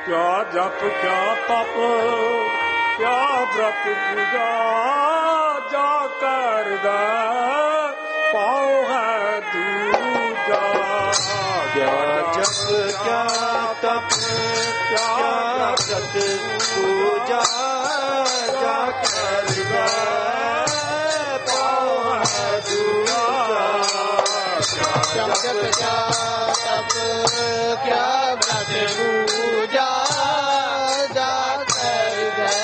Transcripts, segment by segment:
क्या जप क्या तप क्या व्रत पूजा जा कर दे पाओ है दूजा। क्या जप क्या तप क्या व्रत पूजा जा कर दे पाओ है दूजा। क्या जप क्या तप क्या व्रत पूजा जा कर दे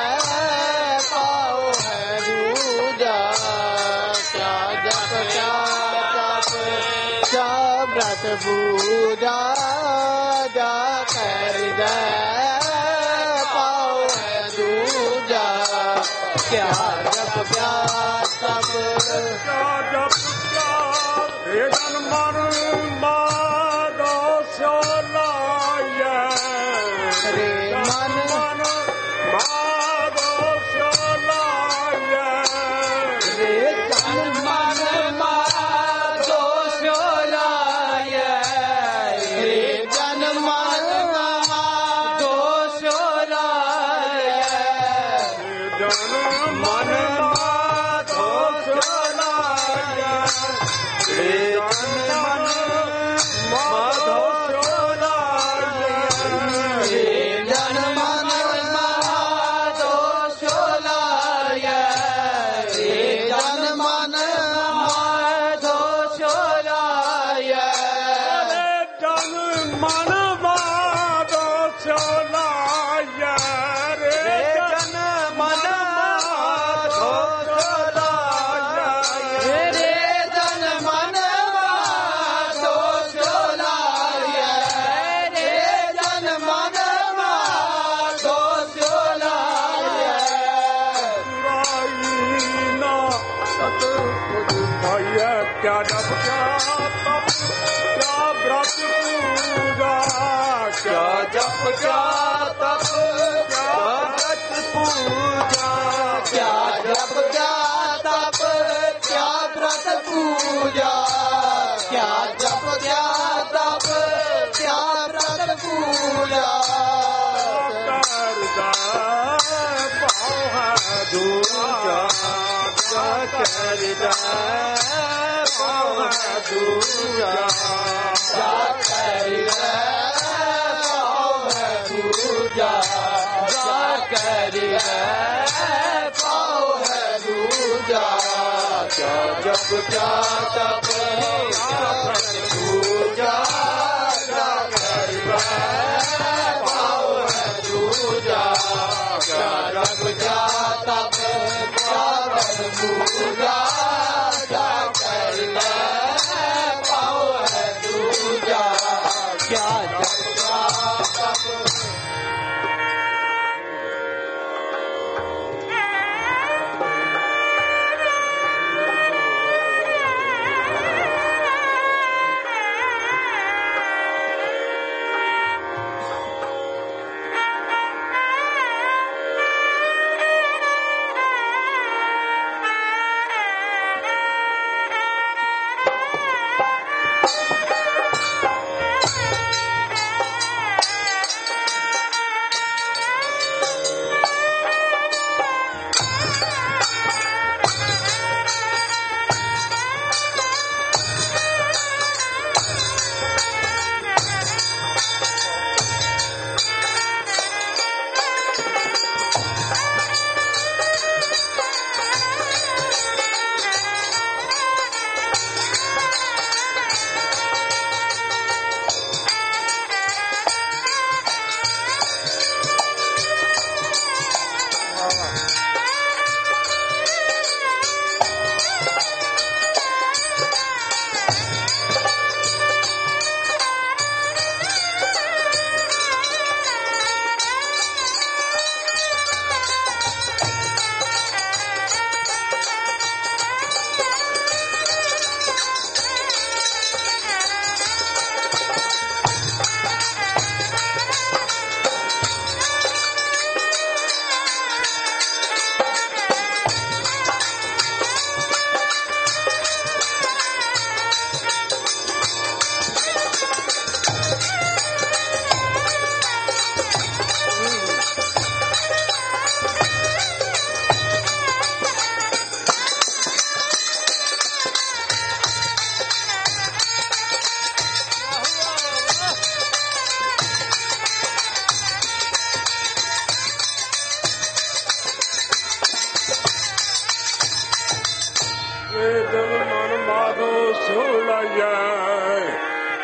पाओ है दूजा। क्या जप क्या तप क्या व्रत पूजा जा कर दे पाओ है दूजा। क्या जप क्या तप क्या जप क्या हे जन मन मारो सो लाए रे मन मारो सो लाए रे जन मन मारो सो लाए रे जन मन मारो सो लाए जन मन मारो सो लाए रे जन मन माधो सो लाए रे जन मन माधो सो लाए रे जन मन माधो सो लाए जन मन मारो सो लाए रे रे जन मन माधो सो लाए रे जन मन माधो सो लाए रे जन मन माधो सो लाए ना सत भैया क्या जप क्या तप क्या व्रत पूजा क्या जप क्या तप क्या व्रत पूजा क्या जप क्या तप क्या व्रत पूजा क्या जप क्या तप क्या व्रत पूजा कर दे पाओ है दूजा क्या कर दे पाओ है दूजा क्या कर दे पाओ है दूजा क्या कर दे पाओ है दूजा। क्या जप क्या तप क्या व्रत पूजा क्या कर दे पाओ है दूजा। क्या जप क्या तप क्या व्रत पूजा क्या कर दे पाओ है दूजा। क्या जप क्या तप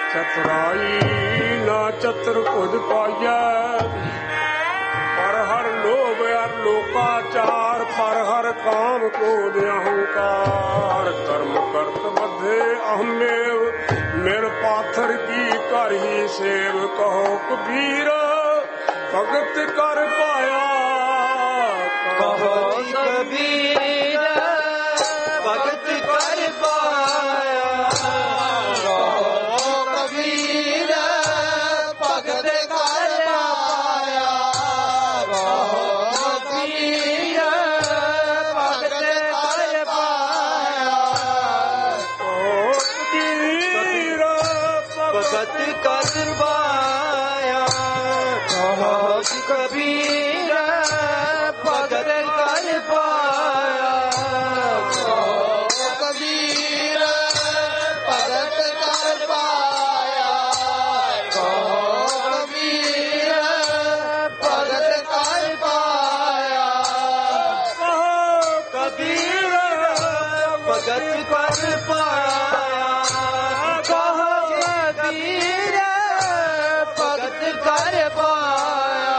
ਚਤੁਰਾਈ ਨਾ ਚਤੁਰਭੁਜ ਪਾਈਐ, ਪਰ ਹਰ ਲੋਭ ਅਰ ਲੋਕਾਚਾਰ, ਪਰ ਹਰ ਕਾਮ ਕ੍ਰੋਧ ਅਹੰਕਾਰ, ਕਰਮ ਕਰਤ ਬੱਧੇ ਅਹਮੇਵ, ਮਿਲ ਪਾਥਰ ਕੀ ਕਰ ਹੀ ਸੇਵ, ਕਹੋ ਕਬੀਰ ਭਗਤ ਕਰ ਪਾਇਆ, ਕਹੋ ਕਬੀਰ ਭਗਤ ਕਰ ਪਾਇਆ, ਕਹੋ ਕਬੀਰ ਭਗਤ ਕਰ ਪਾਇਆ, ਕਹੋ ਕਬੀਰ ਭਗਤ ਕਰ ਪਾਇਆ, ਕਹੋ ਕਬੀਰ ਭਗਤ ਕਰ ਪਾਇਆ, ਕਹੋ ਕਬੀਰ ਭਗਤ ਕਰ ਪਾਇਆ, ਕਹੋ ਕਬੀਰ ਭਗਤ ਕਰ ਪਾਇਆ, ਕਹੋ ਕਬੀਰ ਭਗਤ ਕਰ ਪਾਇਆ, ਕਹੋ ਕਬੀਰ ਭਗਤ ਕਰ ਪਾਇਆ, ਕਹੋ ਕਬੀਰ ਭਗਤ ਕਰ ਪਾਇਆ,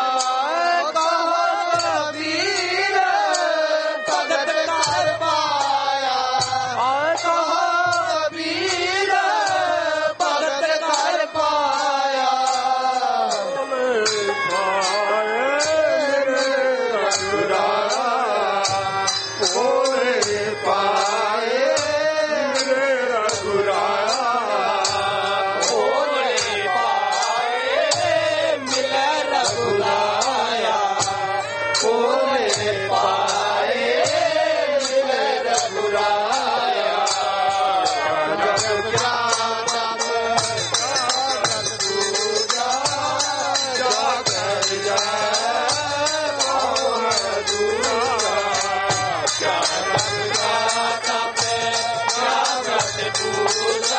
ਕਹੋ ਕਬੀਰ ਭਗਤ ਕਰ ਪਾਇਆ, ਕਹੋ ਕਬੀਰ ਭਗਤ ਕਰ ਪਾਇਆ, ਭੋਲੇ ਪਾਏ ਮੇਰੇ ਰਘੁਰਾਇਆ, ਭੋਲੇ ਪਾਏ ਮਿਲੈ ਰਘੁਰਾਇਆ, ਭੋਲੇ ਪਾਏ ਮਿਲੈ ਰਘੁਰਾਇਆ, ਜਗ ਜਾਪ ਜਗਤ ਪੂਜਾ ਜਾ ਕਰ ਜਾ ਪਾਵਨ ਦੂਰਾ, ਜਗ ਜਾਪ ਜਗਤ ਪੂਜਾ